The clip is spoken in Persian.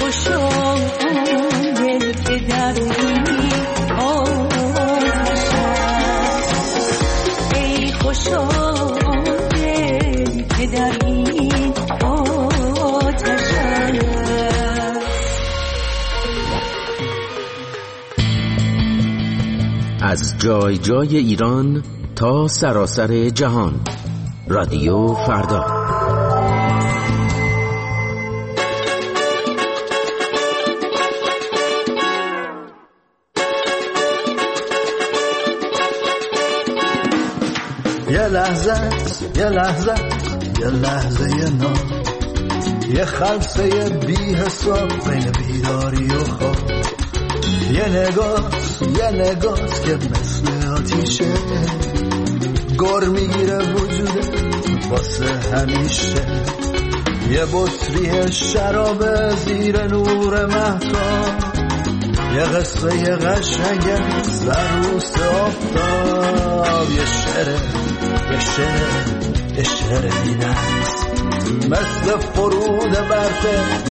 خوشا اون دل که در این آتش است، ای خوشا اون دل که در این آتش است. از جای جای ایران تا سراسر جهان، رادیو فردا. یه لحظه نام، یه خلسه بی حساب بین بیداری و خواب، یه نگاه که مثل آتیشه گر میگیره وجوده واسه همیشه، یه بطری شراب زیر نور مهتاب، یه قصه قشنگ سروس آفتاب، یه شعر بینست مثل فرود برف